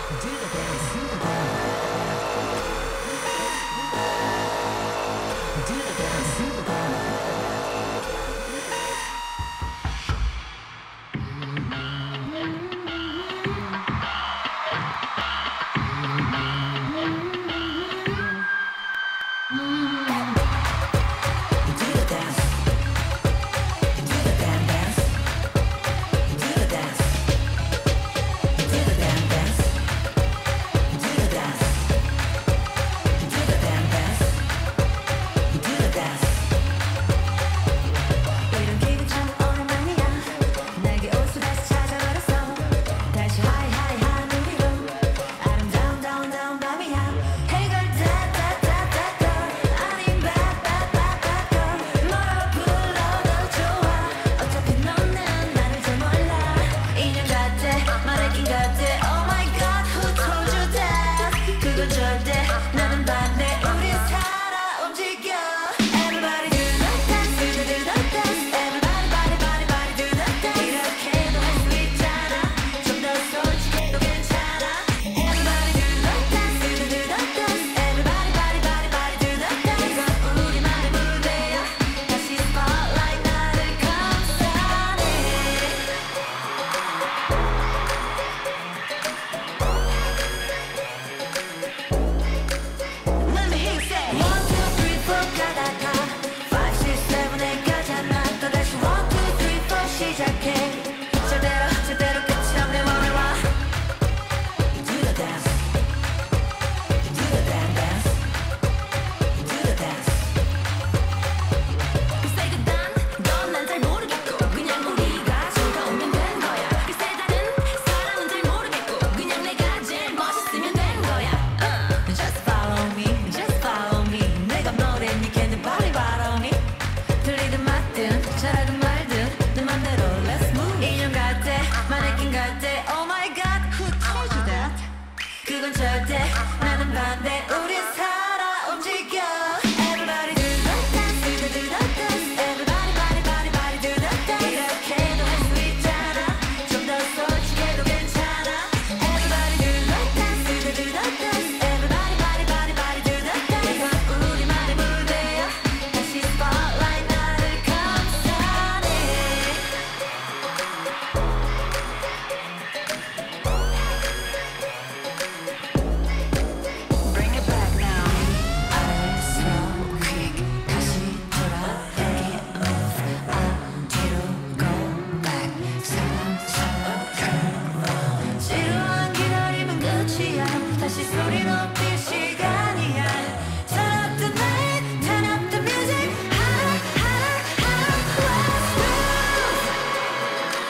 Do the dance. Do the dance. Do the dance. Do the 그건 절대 나는 반대 우리 살아 움직여 Everybody do the dance do the dance Everybody body body body do the dance 이렇게도 할 수 있잖아 좀 더 솔직해도 괜찮아 Everybody do the dance do the dance Everybody body body body do the dance 이건 우리만의 무대야 다시 spotlight 나를 감싸네 Bring it back now. slow kick 다시 돌아 여기 move 뒤로 go back 사랑스러워 turn around 지루한 기다림은 끝이야 다시 소리 높일 시간이야 Turn up the night, turn up the music high, high, high, let's move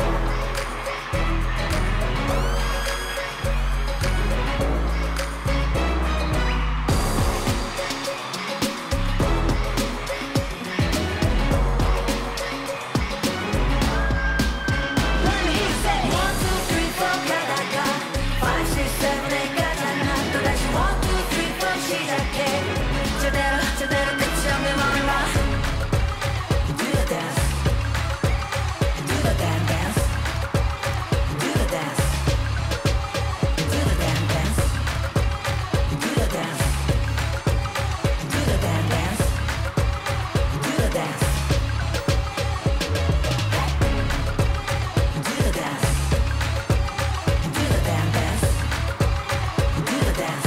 Let me hear you say 1, 2, 3, 4 가다가 5, 6, 7, 8 가잖아 또다시 1, 2, 3, 4 시작해 제대로 제대로 끝이 없는 맘을 봐 Do the dance. Do the damn dance. Do the dance. Do the damn dance. Do the dance. Do the damn dance. Do the dance. Do the dance. Do the damn dance. Do the dance.